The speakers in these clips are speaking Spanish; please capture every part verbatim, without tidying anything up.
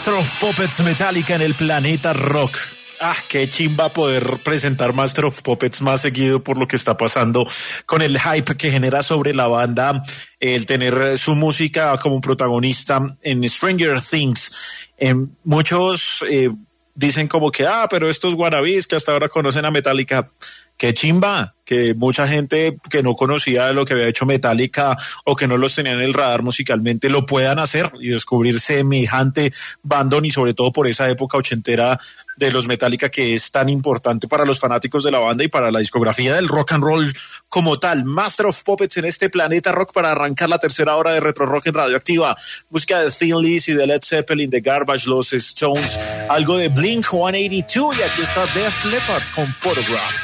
Master of Puppets Metallica en el Planeta Rock. Ah, qué chimba poder presentar Master of Puppets más seguido por lo que está pasando con el hype que genera sobre la banda, el tener su música como protagonista en Stranger Things. Eh, muchos eh, dicen como que, ah, pero estos wannabes que hasta ahora conocen a Metallica, qué chimba, que mucha gente que no conocía lo que había hecho Metallica o que no los tenía en el radar musicalmente lo puedan hacer y descubrir semejante bandón, y sobre todo por esa época ochentera de los Metallica que es tan importante para los fanáticos de la banda y para la discografía del rock and roll como tal. Master of Puppets en este Planeta Rock para arrancar la tercera hora de Retro Rock en Radioactiva. Música de Thin Lizzy, de Led Zeppelin, de Garbage, los Stones, algo de Blink ciento ochenta y dos, y aquí está Def Leppard con Photograph.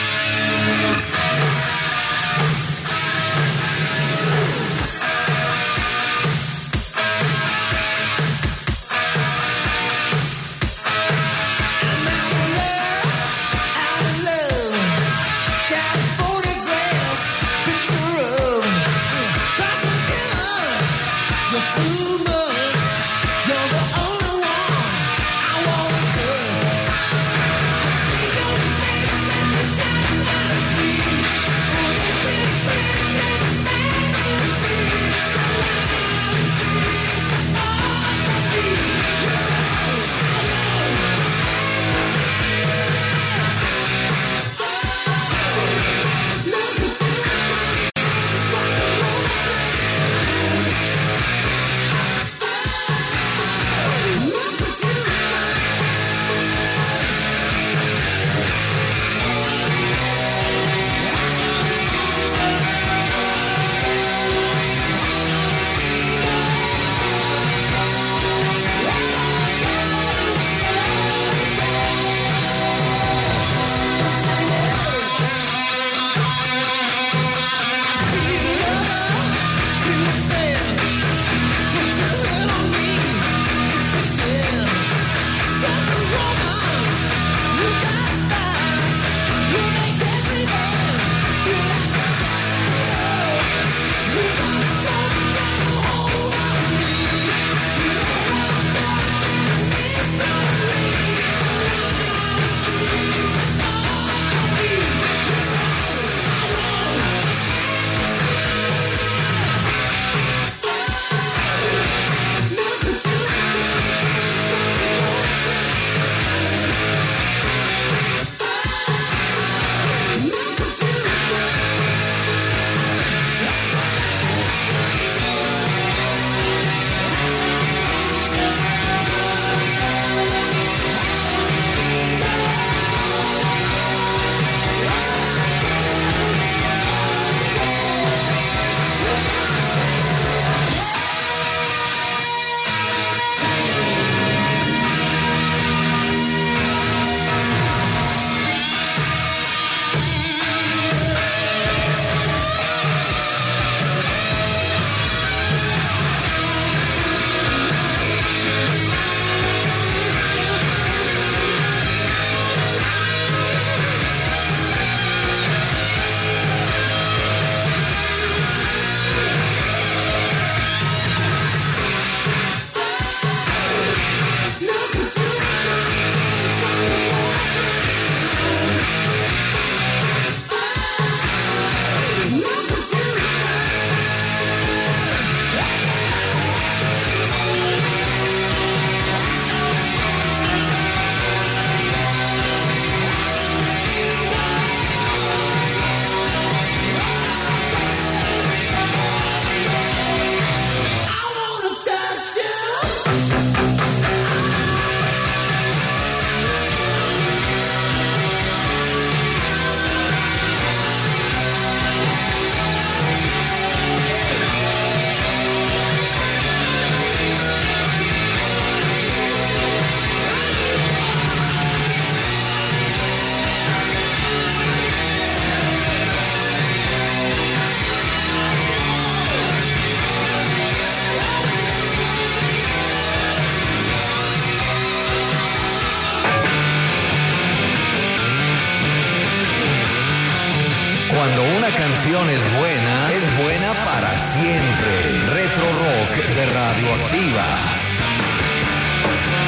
Cuando una canción es buena, es buena para siempre. Retro Rock de Radioactiva.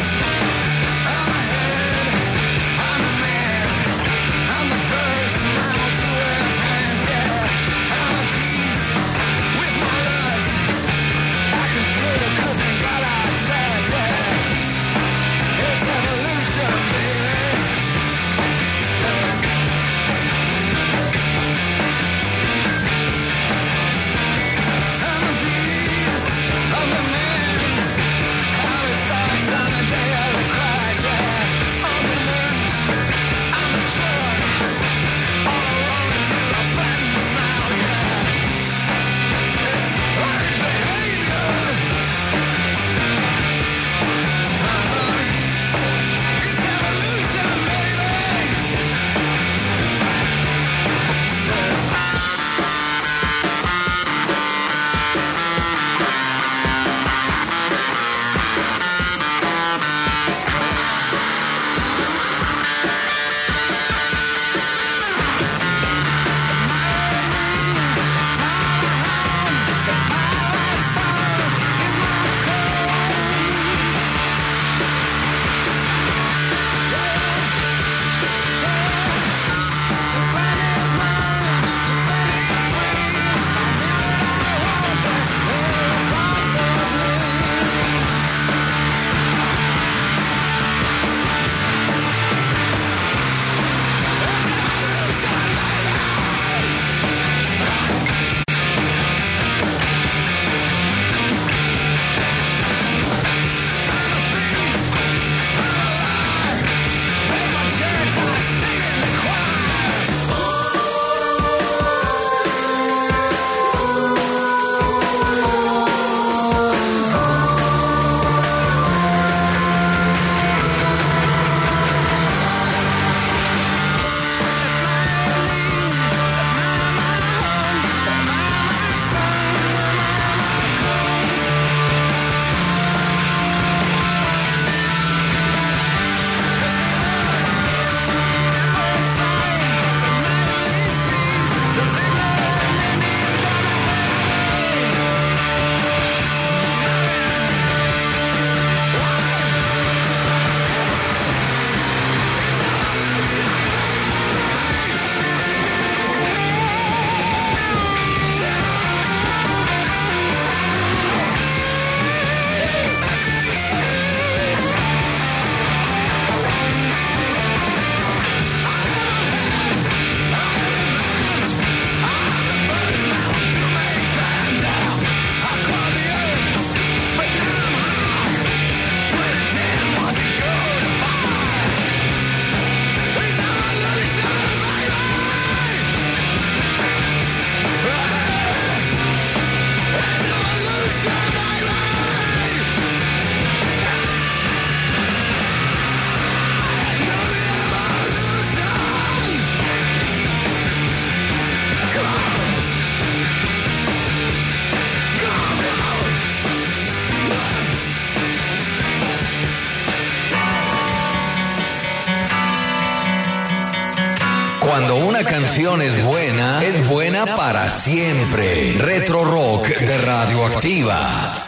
una canción es buena, es buena para siempre. Retro Rock de Radioactiva.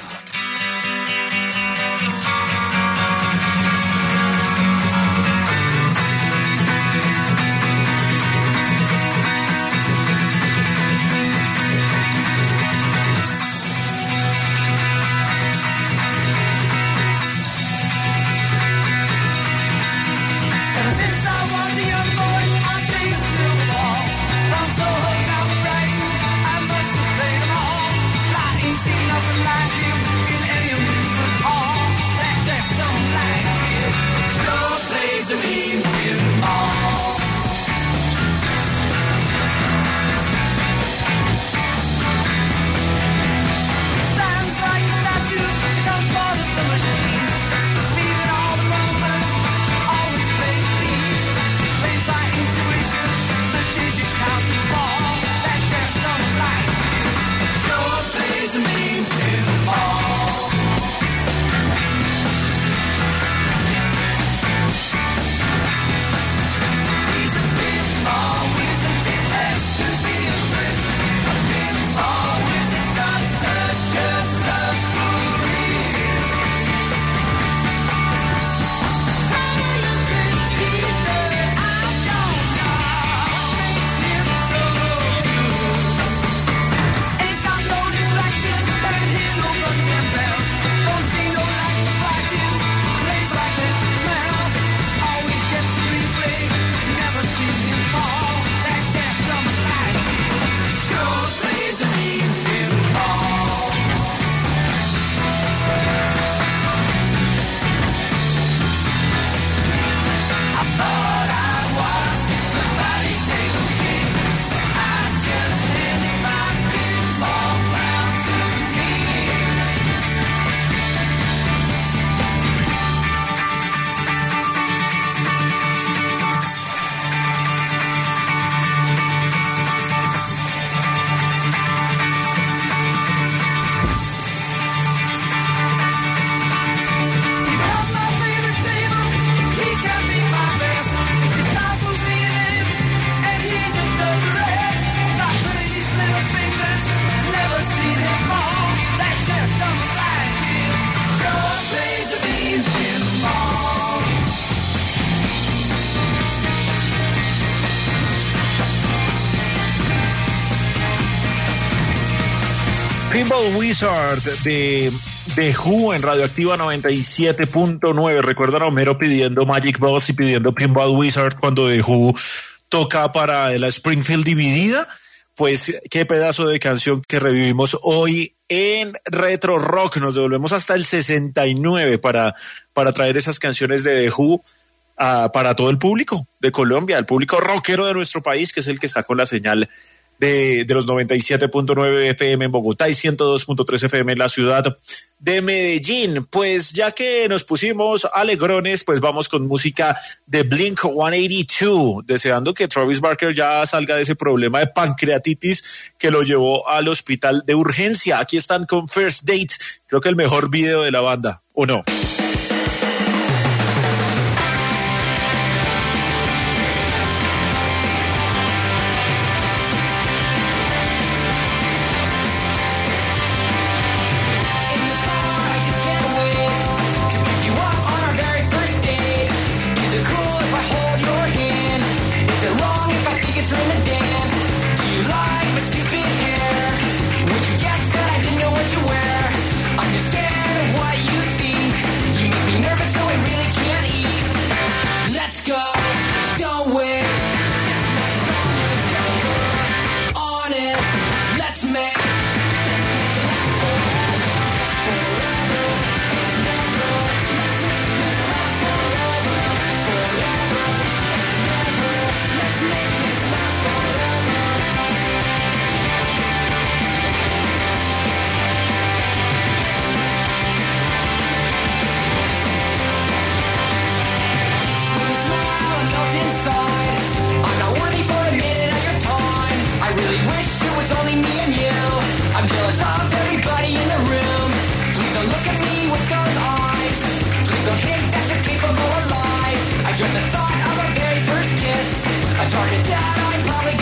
Pinball Wizard de, de Who en Radioactiva noventa y siete punto nueve. ¿Recuerdan a Homero pidiendo Magic Balls y pidiendo Pinball Wizard cuando The Who toca para la Springfield dividida? Pues qué pedazo de canción que revivimos hoy en Retro Rock. Nos devolvemos hasta el sesenta y nueve para, para traer esas canciones de The Who uh, para todo el público de Colombia, el público rockero de nuestro país, que es el que está con la señal De, de los noventa y siete punto nueve F M en Bogotá y ciento dos punto tres F M en la ciudad de Medellín. Pues ya que nos pusimos alegrones, pues vamos con música de Blink ciento ochenta y dos, deseando que Travis Barker ya salga de ese problema de pancreatitis que lo llevó al hospital de urgencia. Aquí están con First Date, creo que el mejor video de la banda, ¿o no? I dread the thought of our very first kiss, a target that I probably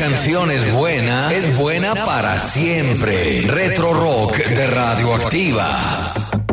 canción es buena, es buena para siempre. Retro Rock de Radioactiva.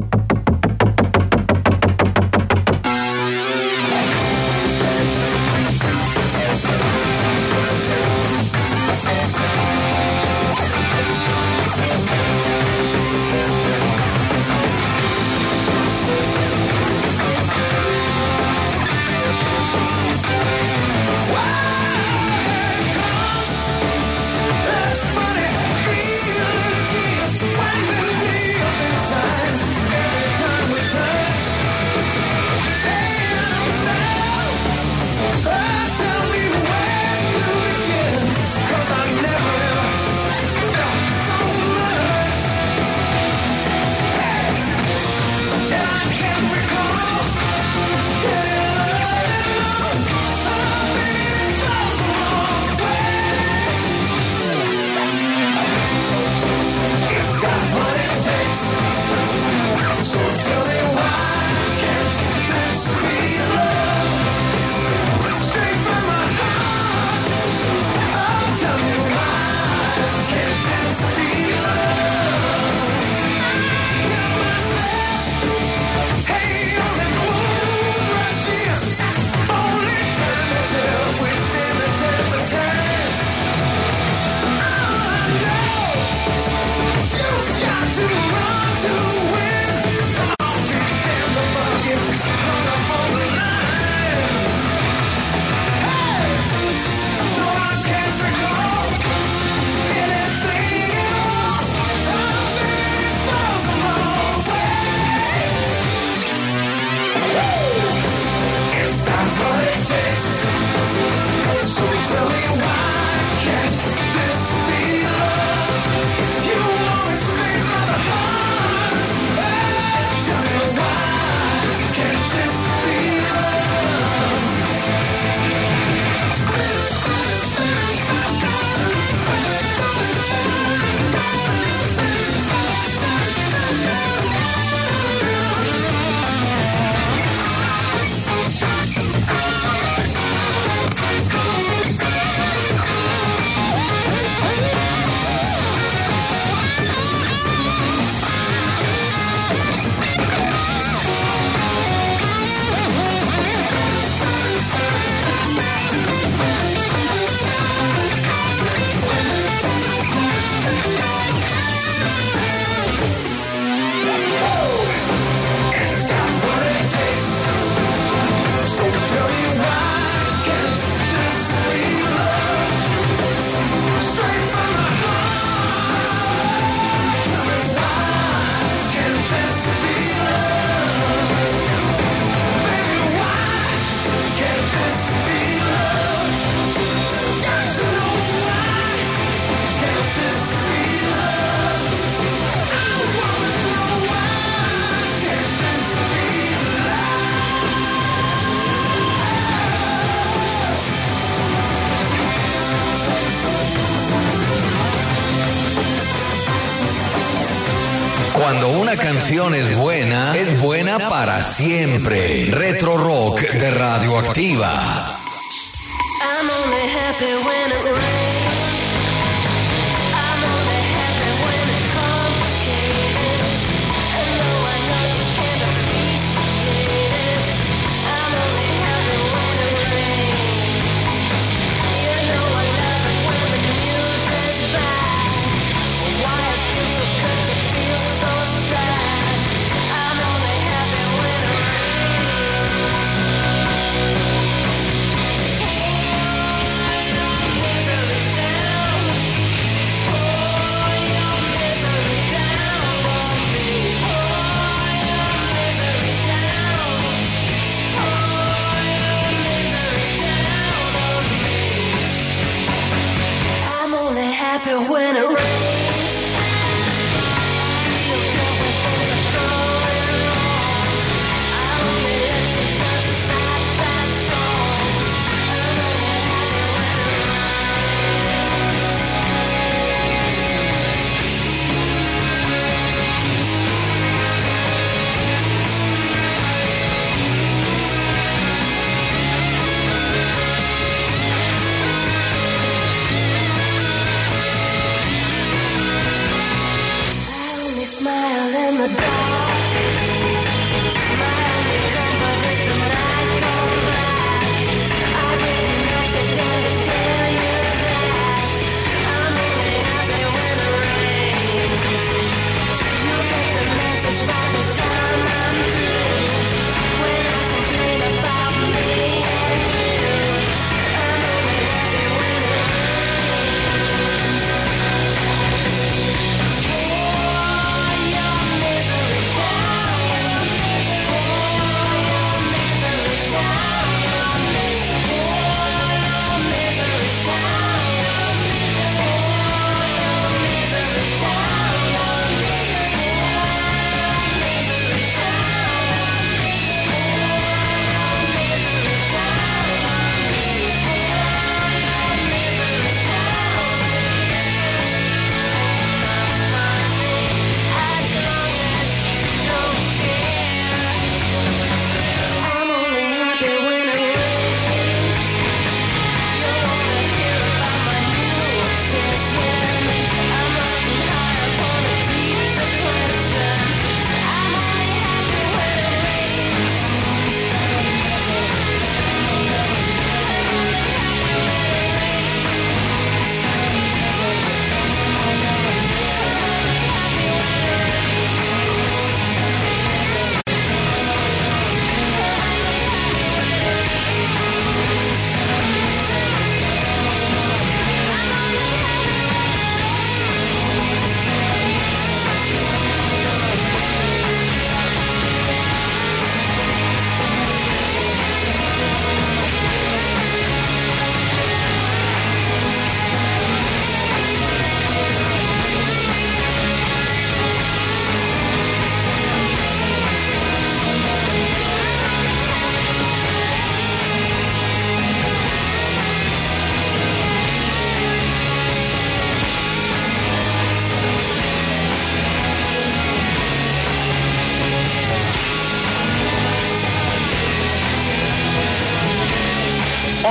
Cuando una canción es buena, es buena para siempre. Retro Rock de Radioactiva. I'm only happy when it rains. I'm only happy when it's complicated. And though I know you can't appreciate it, I'm only happy when it rains. You know I love it when the music's bad. Why it feels so good to feel so sad. I'm only happy when it happy when it rains.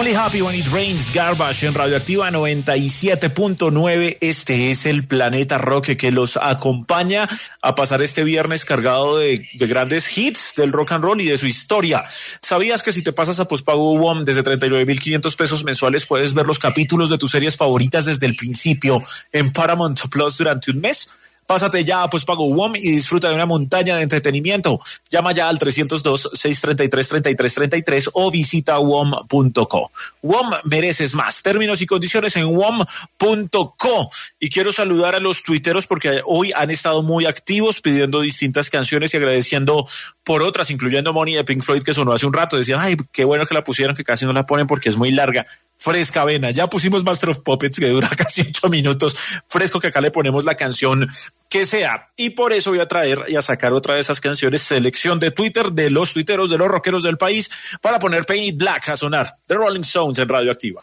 Only Happy When It Rains, Garbage en Radioactiva noventa y siete punto nueve. Este es el Planeta Rock que los acompaña a pasar este viernes cargado de, de grandes hits del rock and roll y de su historia. ¿Sabías que si te pasas a pospago W O M desde treinta y nueve mil quinientos pesos mensuales puedes ver los capítulos de tus series favoritas desde el principio en Paramount Plus durante un mes? Pásate ya a Pospago W O M y disfruta de una montaña de entretenimiento. Llama ya al trescientos dos, seiscientos treinta y tres, treinta y tres treinta y tres o visita W O M punto co. W O M mereces más. Términos y condiciones en W O M punto co. Y quiero saludar a los tuiteros porque hoy han estado muy activos pidiendo distintas canciones y agradeciendo por otras, incluyendo Money de Pink Floyd que sonó hace un rato. Decían, ay, qué bueno que la pusieron, que casi no la ponen porque es muy larga. Fresca vena, ya pusimos Master of Puppets que dura casi ocho minutos, fresco que acá le ponemos la canción que sea, y por eso voy a traer y a sacar otra de esas canciones, selección de Twitter de los tuiteros, de los rockeros del país, para poner Paint It Black a sonar, The Rolling Stones en Radioactiva.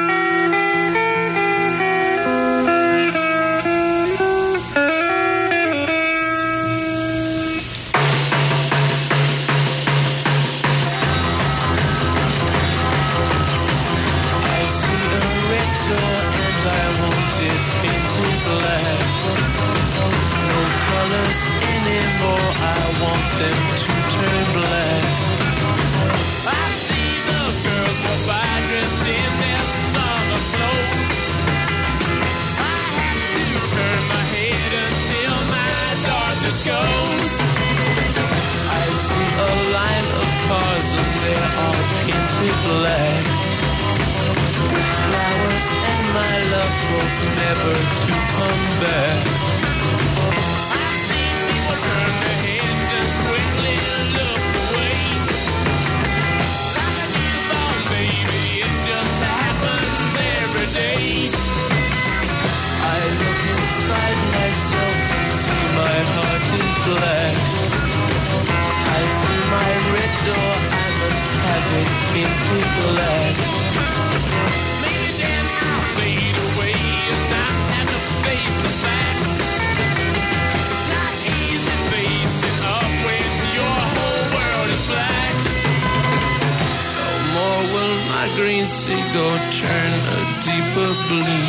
Black with flowers and my love hope never to come back. I see people turn their heads and quickly look away. Like a newborn baby, it just happens every day. I look inside myself and see my heart is black. I see my red door, I must have it into black. Maybe then I'll fade away and not have to face the facts. It's not easy facing up when your whole world is black. No more will my green seagull turn a deeper blue.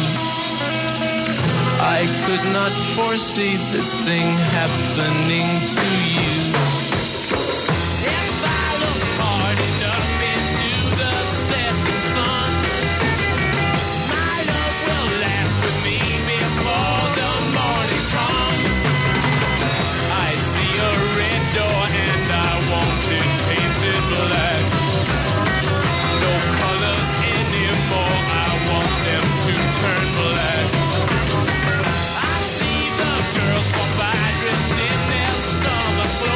I could not foresee this thing happening to you. Girls walk by dressed in their summer clothes.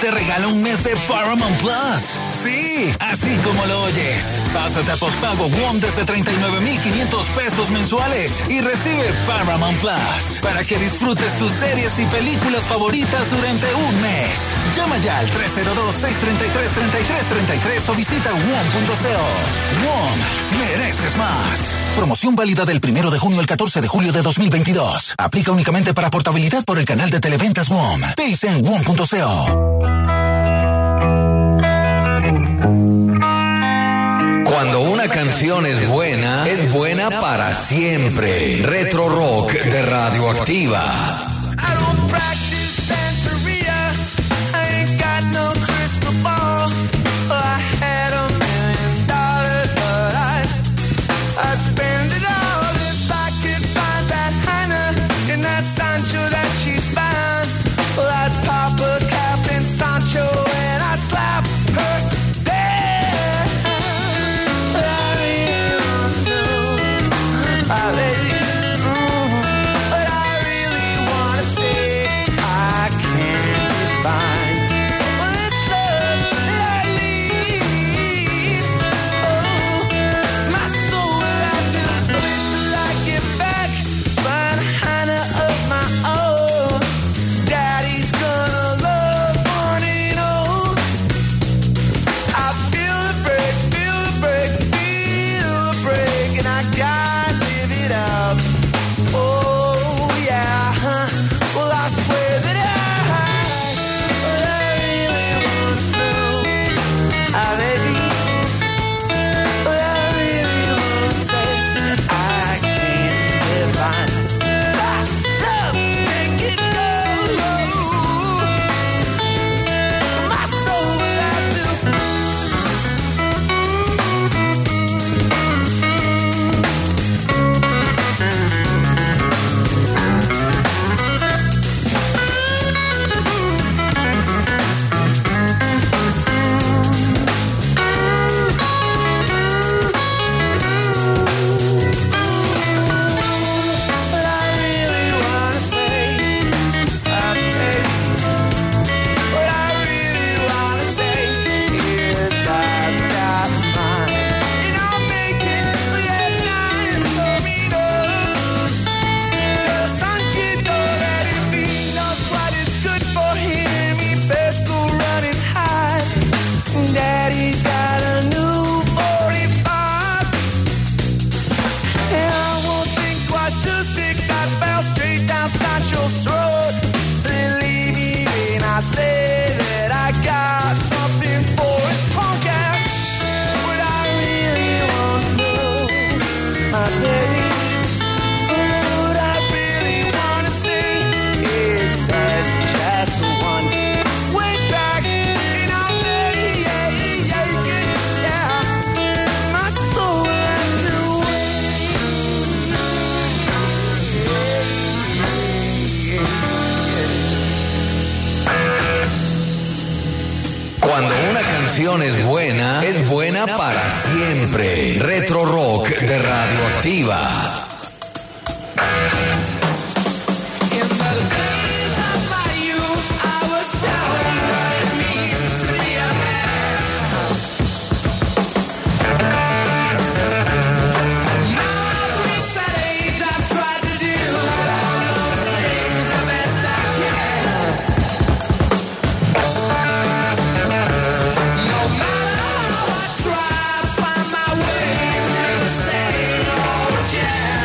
te regala un mes de Paramount Plus. Sí, así como lo oyes. Pásate a postpago WOM desde treinta y nueve mil quinientos pesos mensuales y recibe Paramount Plus para que disfrutes tus series y películas favoritas durante un mes. Llama ya al tres cero dos, seis tres tres, tres tres tres tres o visita W O M punto co. WOM, mereces más. Promoción válida del primero de junio al catorce de julio de dos mil veintidós. Aplica únicamente para portabilidad por el canal de Televentas W O M. Dice en W O M punto co. Cuando una canción es buena, es buena para siempre. Retro Rock de Radioactiva. Es buena, es buena para siempre. Retro Rock de Radioactiva. Yeah.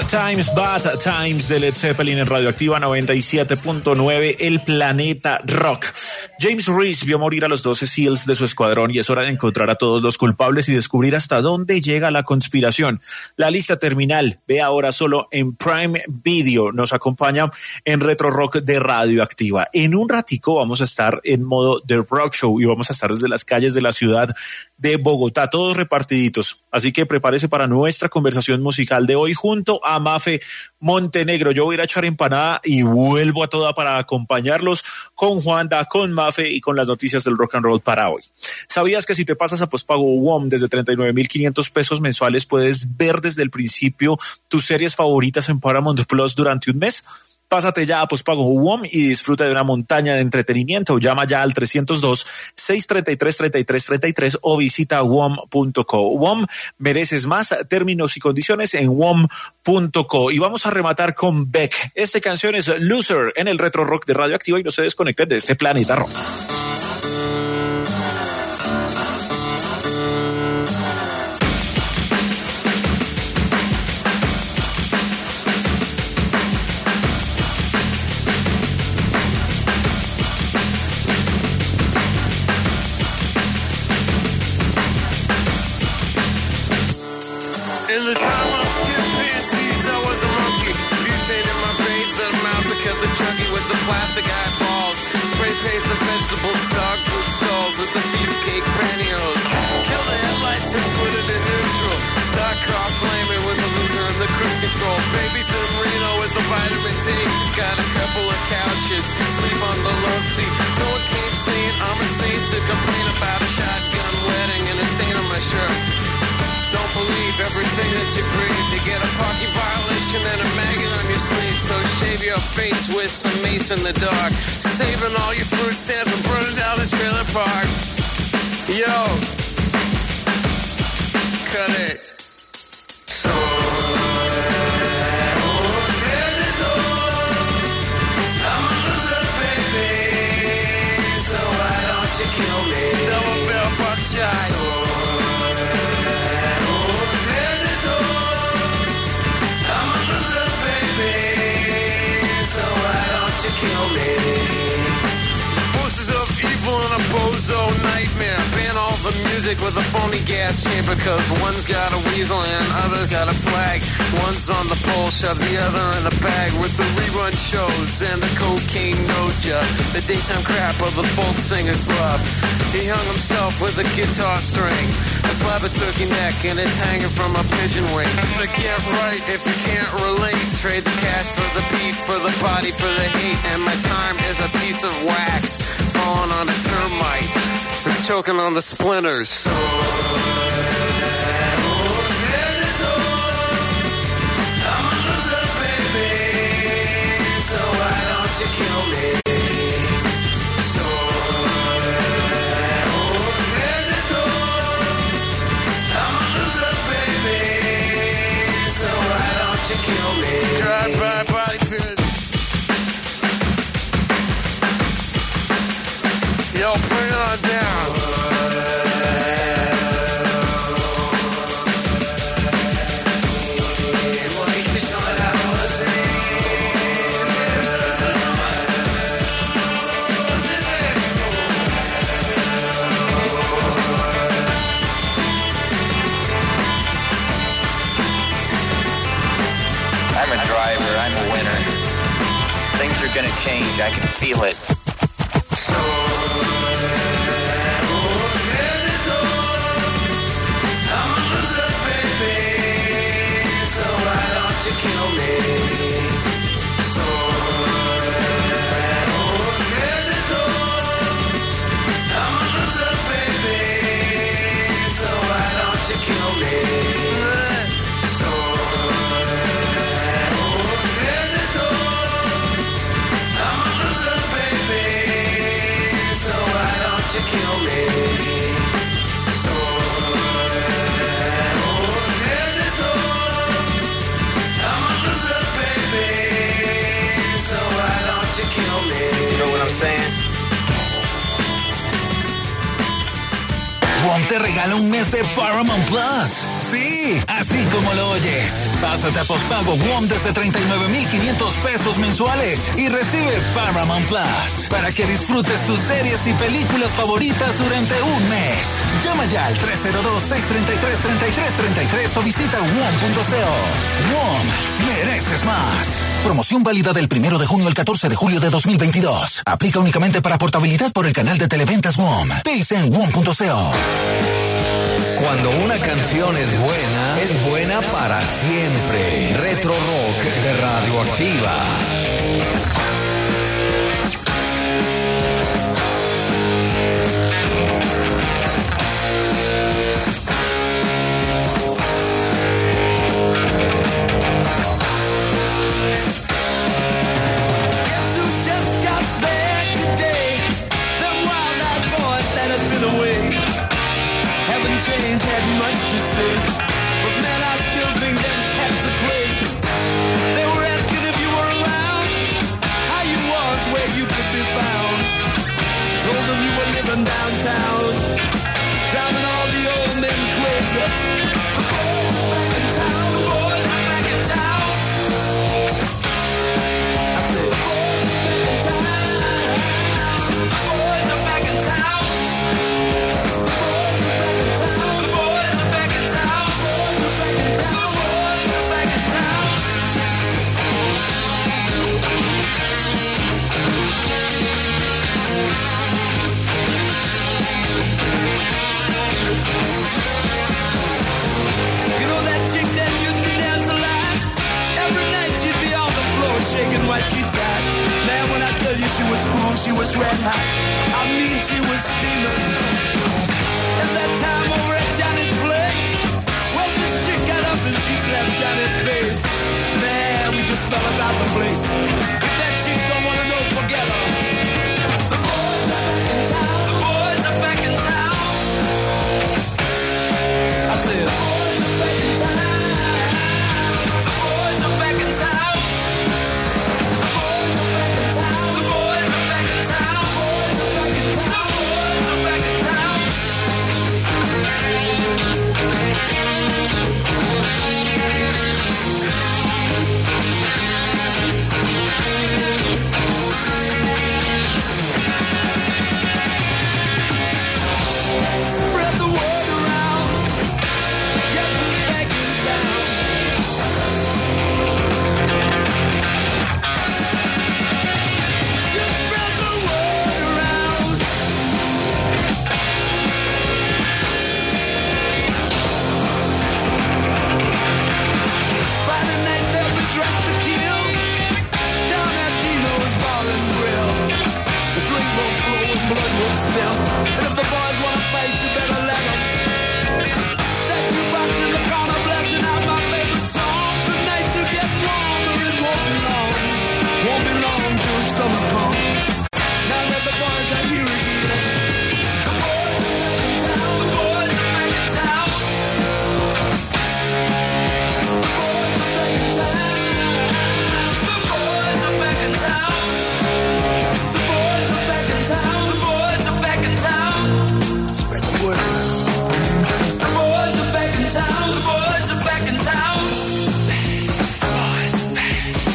Times, Bad Times de Led Zeppelin en Radioactiva noventa y siete punto nueve, El Planeta Rock. James Reese vio morir a los doce SEALs de su escuadrón y es hora de encontrar a todos los culpables y descubrir hasta dónde llega la conspiración. La lista terminal, ve ahora solo en Prime Video. Nos acompaña en Retro Rock de Radioactiva. En un ratico vamos a estar en modo The Rock Show y vamos a estar desde las calles de la ciudad de Bogotá, todos repartiditos. Así que prepárese para nuestra conversación musical de hoy junto a Mafe Montenegro. Yo voy a ir a echar empanada y vuelvo a toda para acompañarlos con Juanda, con Mafe y con las noticias del rock and roll para hoy. ¿Sabías que si te pasas a postpago W O M desde treinta y nueve mil quinientos pesos mensuales puedes ver desde el principio tus series favoritas en Paramount Plus durante un mes? Pásate ya a postpago W O M y disfruta de una montaña de entretenimiento. Llama ya al trescientos dos, seiscientos treinta y tres, treinta y tres treinta y tres o visita W O M punto co. W O M, mereces más. Términos y condiciones en W O M punto co. Y vamos a rematar con Beck. Esta canción es Loser en el Retro Rock de Radioactiva y no se desconecten de este planeta rock. In the time of chimpanzees, I was a monkey. Butane in my veins, and mouth that kept the chunky with the plastic eyeballs. Spray paint the vegetable dog food stalls with the beefcake pantyhose. Kill the headlights and put it in neutral. Stock car flaming with the loser and the cruise control. Babies in Reno with the vitamin D. Got a couple of couches, sleep on the love seat. So it came saying I'm a saint to complain about a shotgun wedding and a stain on my shirt. Don't believe everything that you breathe. You get a parking violation and a maggot on your sleeve. So shave your face with some mace in the dark. Saving all your fruit stands and burning down the trailer park. Yo, cut it. So I'm a loser, baby. So why don't you kill me? Double barrel buckshot. Kill me. Forces of evil and a bozo nightmare. Ban all the music with a phony gas chamber, cause one's got a weasel and other's got a flag. One's on the pole, shove the other in a bag with the rerun shows and the cocaine noja. The daytime crap of the folk singer's love. He hung himself with a guitar string, a slab of turkey neck and it's hanging from a pigeon wing. But get right if you can't relate. Trade the cash for the beat, for the body, for the hate. And my time is a piece of wax falling on a termite. It's choking on the splinters. So I'm a loser, baby. So why don't you kill me? So I'm a loser, baby. So why don't you kill me? Drive-by body pit. Yo, bring it on down. I'm a driver, I'm a winner. Things are gonna change, I can feel it. Kill me. So I'm a loser, baby. So why don't you kill me? So I'm a loser, baby. So why regala un mes de Paramount Plus. Sí, así como lo oyes. Pásate a postpago WOM desde treinta y nueve mil quinientos pesos mensuales y recibe Paramount Plus para que disfrutes tus series y películas favoritas durante un mes. Llama ya al tres cero dos, seis tres tres, tres tres tres tres o visita W O M punto co. WOM, mereces más. Promoción válida del primero de junio al catorce de julio de dos mil veintidós. Aplica únicamente para portabilidad por el canal de Televentas W O M. Te dice en W O M punto co. Cuando una canción es buena, es buena para siempre. Retro Rock de Radioactiva. Change had much to say, but man, I still think them cats are crazy. They were asking if you were around, how you was, where you could be found. Told them you were living downtown, driving all the old men crazy. The boys are back in town, the boys are back in town. I said, the boys are back in town, the boys are back in town. Shaking what she's got. Man, when I tell you she was cool, she was red hot. I mean, she was steaming. And that time over at Johnny's place, well, this chick got up and she slapped Johnny's face. Man, we just fell about the place. If that chick don't wanna know, forget her. The boys are back in town. The boys are back in town. I said, the boys are back in town. The boys are back in town. Spread the word around. Yes, we're back in town. Just spread the word around. Friday night they'll be dressed to kill. Down at Dino's Bar and Grill. The drink won't flow and blood will spill. And if the boys wanna fight, you better let them. That jukebox in the corner blasting out my favorite song. Tonight to get warmer, it won't be long. Won't be long till summer comes. Now that the boys are here again. The boys are back in town. The boys are back in town. The boys are back in town. The boys are back in town. The boys are back in town. The boys are back in town. Spread the word around. The boys are back in town. The boys are back in town. The boys are back.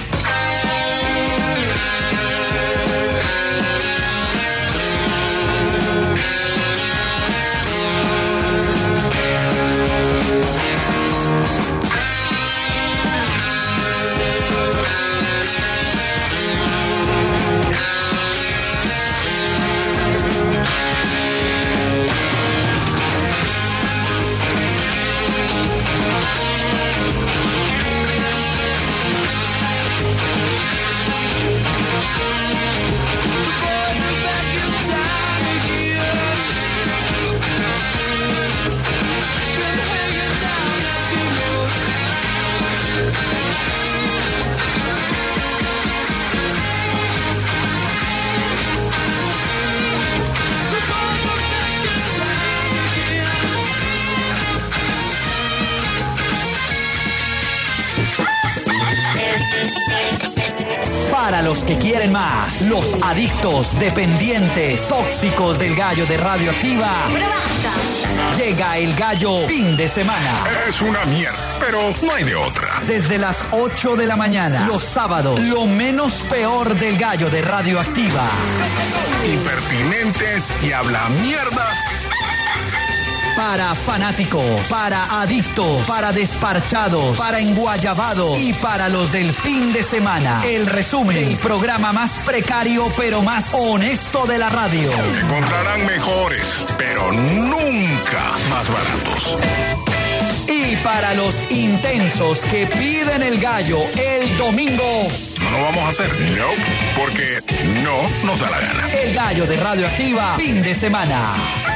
Para los que quieren más, los adictos, dependientes, tóxicos del gallo de Radioactiva. Pero basta. Llega el gallo fin de semana. Es una mierda, pero no hay de otra. Desde las ocho de la mañana, los sábados, lo menos peor del gallo de Radioactiva. Impertinentes y habla mierdas. Para fanáticos, para adictos, para desparchados, para enguayabados y para los del fin de semana. El resumen, el programa más precario pero más honesto de la radio. Encontrarán mejores, pero nunca más baratos. Y para los intensos que piden el gallo el domingo. No lo vamos a hacer, no, porque no nos da la gana. El gallo de Radioactiva, fin de semana.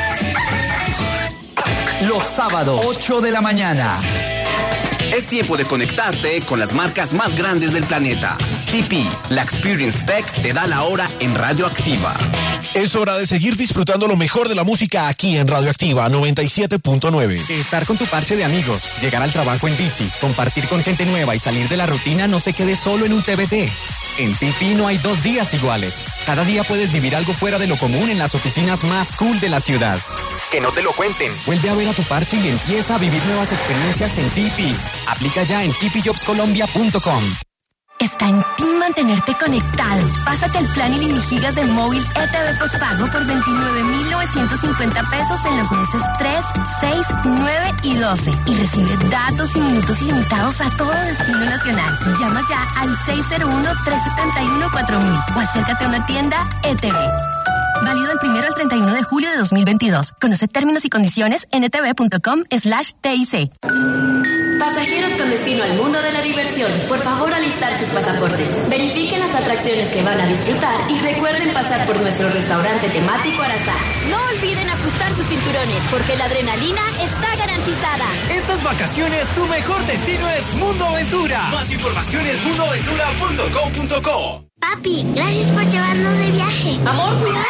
Los sábados, ocho de la mañana. Es tiempo de conectarte con las marcas más grandes del planeta. T P, la Experience Tech, te da la hora en Radioactiva. Es hora de seguir disfrutando lo mejor de la música aquí en Radioactiva noventa y siete punto nueve. Estar con tu parche de amigos, llegar al trabajo en bici, compartir con gente nueva y salir de la rutina no se quede solo en un T B T. En T P no hay dos días iguales. Cada día puedes vivir algo fuera de lo común en las oficinas más cool de la ciudad. Que no te lo cuenten. Vuelve a ver a tu parche y empieza a vivir nuevas experiencias en T P. Aplica ya en t p jobs colombia punto com. Está en ti mantenerte conectado. Pásate al plan ilimigigas de móvil E T V postpago por veintinueve mil novecientos cincuenta pesos en los meses tres, seis, nueve y doce. Y recibe datos y minutos ilimitados a todo destino nacional. Llama ya al seis cero uno, tres siete uno, cuatro mil o acércate a una tienda E T V. Válido del primero al treinta y uno de julio de dos mil veintidós. Conoce términos y condiciones en etv.com slash TIC. Pasajeros con destino al mundo de la diversión, por favor alistar sus pasaportes. Verifiquen las atracciones que van a disfrutar y recuerden pasar por nuestro restaurante temático Arazá. No olviden ajustar sus cinturones porque la adrenalina está garantizada. Estas vacaciones tu mejor destino es Mundo Aventura. Más información en mundo aventura punto com punto co. Papi, gracias por llevarnos de viaje. Amor, cuidado.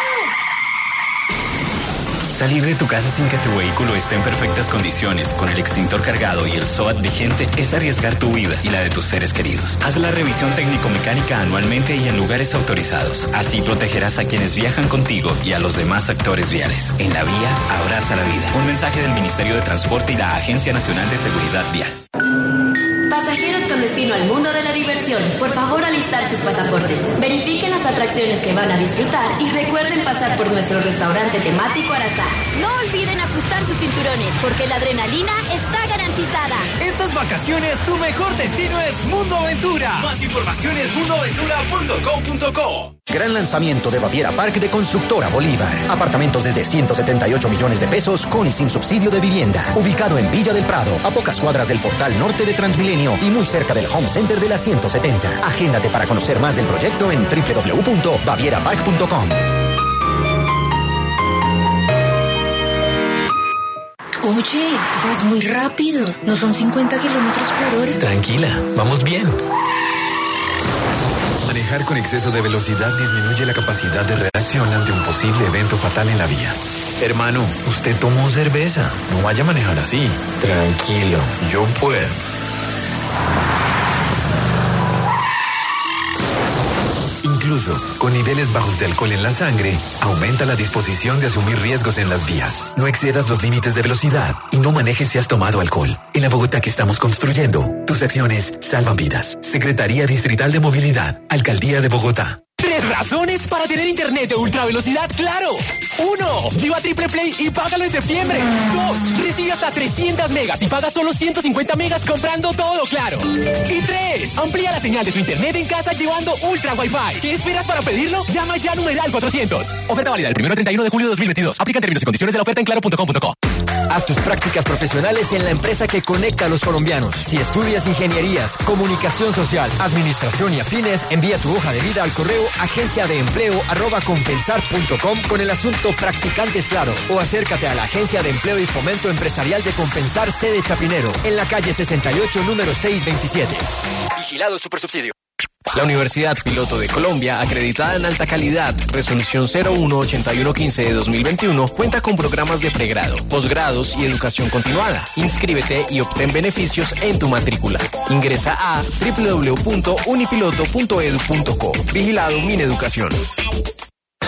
Salir de tu casa sin que tu vehículo esté en perfectas condiciones, con el extintor cargado y el S O A T vigente, es arriesgar tu vida y la de tus seres queridos. Haz la revisión técnico-mecánica anualmente y en lugares autorizados. Así protegerás a quienes viajan contigo y a los demás actores viales. En la vía, abraza la vida. Un mensaje del Ministerio de Transporte y la Agencia Nacional de Seguridad Vial. Pasajeros con destino al mundo de la diversión, por favor alistar sus pasaportes. Verifiquen las atracciones que van a disfrutar y recuerden pasar por nuestro restaurante temático Arazá. No olviden ajustar sus cinturones porque la adrenalina está garantizada. Estas vacaciones tu mejor destino es Mundo Aventura. Más información en mundo aventura punto com punto co. Gran lanzamiento de Baviera Park de Constructora Bolívar. Apartamentos desde ciento setenta y ocho millones de pesos con y sin subsidio de vivienda. Ubicado en Villa del Prado, a pocas cuadras del portal norte de Transmilenio y muy cerca del Home Center de la ciento setenta. Agéndate para conocer más del proyecto en doble u doble u doble u punto baviera park punto com. Oye, vas muy rápido. No son cincuenta kilómetros por hora. Tranquila, vamos bien. Manejar con exceso de velocidad disminuye la capacidad de reacción ante un posible evento fatal en la vía. Hermano, usted tomó cerveza. No vaya a manejar así. Tranquilo, yo puedo. Incluso, con niveles bajos de alcohol en la sangre, aumenta la disposición de asumir riesgos en las vías. No excedas los límites de velocidad y no manejes si has tomado alcohol. En la Bogotá que estamos construyendo, tus acciones salvan vidas. Secretaría Distrital de Movilidad, Alcaldía de Bogotá. Tres razones para tener internet de ultra velocidad Claro. Uno, Viva Triple Play y págalo en septiembre. Dos, recibe hasta trescientas megas y paga solo ciento cincuenta megas comprando todo Claro. Y tres, amplía la señal de tu internet en casa llevando ultra Wi-Fi. ¿Qué esperas para pedirlo? Llama ya a numeral cuatrocientos. Oferta válida del primero al treinta y uno de julio de dos mil veintidós. Aplican términos y condiciones de la oferta en claro punto com punto co. Haz tus prácticas profesionales en la empresa que conecta a los colombianos. Si estudias ingenierías, comunicación social, administración y afines, envía tu hoja de vida al correo agencia de empleo arroba compensar punto com con el asunto practicantes claro. O acércate a la Agencia de Empleo y Fomento Empresarial de Compensar, sede Chapinero, en la calle sesenta y ocho, número seiscientos veintisiete. Vigilado Supersubsidio. La Universidad Piloto de Colombia, acreditada en alta calidad, resolución cero uno ochenta y uno quince de dos mil veintiuno, cuenta con programas de pregrado, posgrados y educación continuada. Inscríbete y obtén beneficios en tu matrícula. Ingresa a doble u doble u doble u punto unipiloto punto edu punto co. Vigilado Mineducación.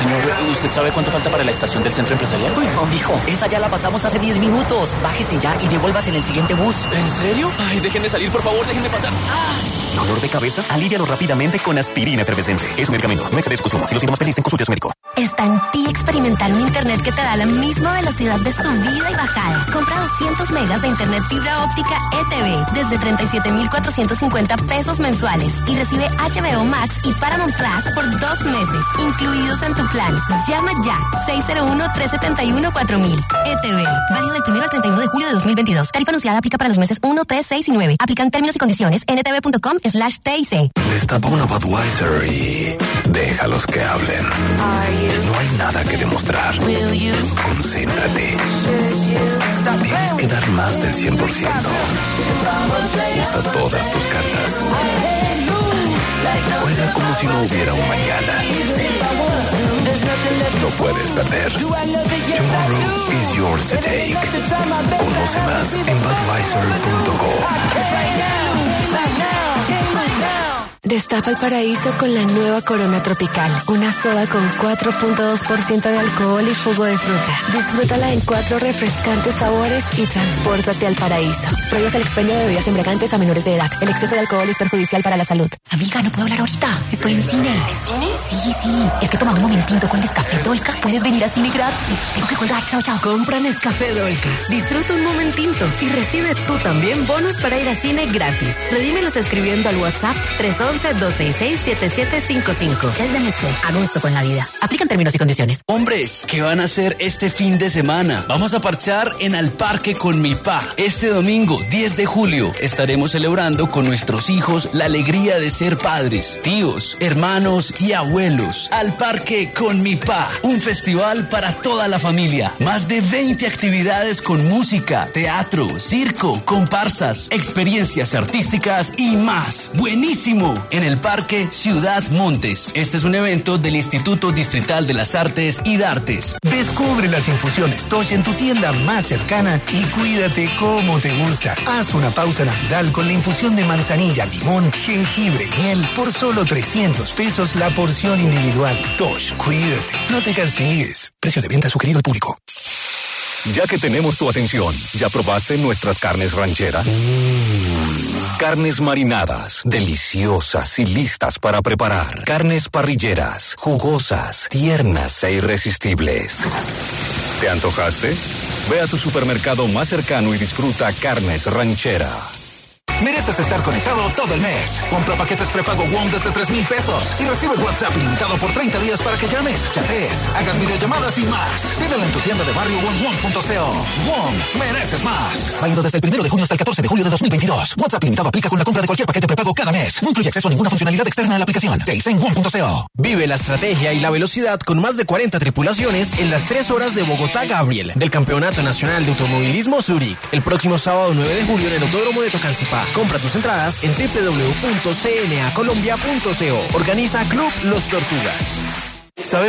Señor, ¿usted sabe cuánto falta para la estación del centro empresarial? Uy, no, mijo, esa ya la pasamos hace diez minutos. Bájese ya y devuélvase en el siguiente bus. ¿En serio? Ay, déjenme salir, por favor, déjenme pasar. ¡Ah! ¿Dolor de cabeza? Alívialo rápidamente con aspirina efervescente. Es un medicamento, no excedes consumo. Si los síntomas persisten, consulte a su médico. Está en ti experimentar un internet que te da la misma velocidad de subida y bajada. Compra doscientos megas de internet fibra óptica E T V desde treinta y siete mil cuatrocientos cincuenta pesos mensuales y recibe H B O Max y Paramount Plus por dos meses, incluidos en tu plan. Llama ya seis cero uno, tres siete uno, cuatro mil. E T V. Válido del primero al treinta y uno de julio de dos mil veintidós. Tarifa anunciada aplica para los meses uno, tres, seis y nueve. Aplican términos y condiciones en etv punto com slash T I C. Destapa una Budweiser y déjalos que hablen. No hay nada que demostrar. Concéntrate. Tienes que dar más del cien por ciento. Usa todas tus cartas. Juega como si no hubiera un mañana. No puedes perder. Tomorrow is yours to take. Conoce más en Budweiser punto com. Destapa el paraíso con la nueva Corona Tropical, una soda con cuatro punto dos por ciento de alcohol y jugo de fruta. Disfrútala en cuatro refrescantes sabores y transpórtate al paraíso. Prohíbes el expendio de bebidas embriagantes a menores de edad. El exceso de alcohol es perjudicial para la salud. Amiga, no puedo hablar ahorita. Estoy en cine. ¿En cine? Sí, sí. Es que tomando un momentito con Nescafé Dolca puedes venir a cine gratis. Tengo que colgar. Chao, chao. Compra Nescafé Dolca. Disfruta un momentito y recibe tú también bonos para ir a cine gratis. Redímelos escribiendo al WhatsApp tres once, dos seis seis, siete siete cinco cinco. Es de Nestlé. A gusto con la vida. Aplican términos y condiciones. Hombres, ¿qué van a hacer este fin de semana? Vamos a parchar en Al Parque con mi pa. Este domingo, diez de julio, estaremos celebrando con nuestros hijos la alegría de ser padres, tíos, hermanos y abuelos. Al Parque con mi pa. Un festival para toda la familia. Más de veinte actividades con música, teatro, circo, comparsas, experiencias artísticas y más. ¡Buenísimo! En el Parque Ciudad Montes. Este es un evento del Instituto Distrital de las Artes y Dartes. Descubre las infusiones Tosh en tu tienda más cercana y cuídate como te gusta. Haz una pausa natural con la infusión de manzanilla, limón, jengibre y miel por solo trescientos pesos la porción individual. Tosh, cuídate, no te castigues. Precio de venta sugerido al público. Ya que tenemos tu atención, ¿ya probaste nuestras carnes rancheras? Mm. Carnes marinadas, deliciosas y listas para preparar. Carnes parrilleras, jugosas, tiernas e irresistibles. ¿Te antojaste? Ve a tu supermercado más cercano y disfruta Carnes Ranchera. Mereces estar conectado todo el mes. Compra paquetes prepago WOM desde tres mil pesos y recibe WhatsApp ilimitado por treinta días para que llames, chatees, hagas videollamadas y más. Pídelo en tu tienda de barrio WOM WOM punto co. WOM, mereces más. Válido desde el primero de junio hasta el catorce de julio de dos mil veintidós. WhatsApp ilimitado aplica con la compra de cualquier paquete prepago cada mes. No incluye acceso a ninguna funcionalidad externa a la aplicación. Te dice en WOM punto co. Vive la estrategia y la velocidad con más de cuarenta tripulaciones en las tres horas de Bogotá-Gabriel del Campeonato Nacional de Automovilismo Zurich. El próximo sábado nueve de julio en el Autódromo de Tocancipá. Compra tus entradas en doble u doble u doble u punto c n a colombia punto co. Organiza Club Los Tortugas.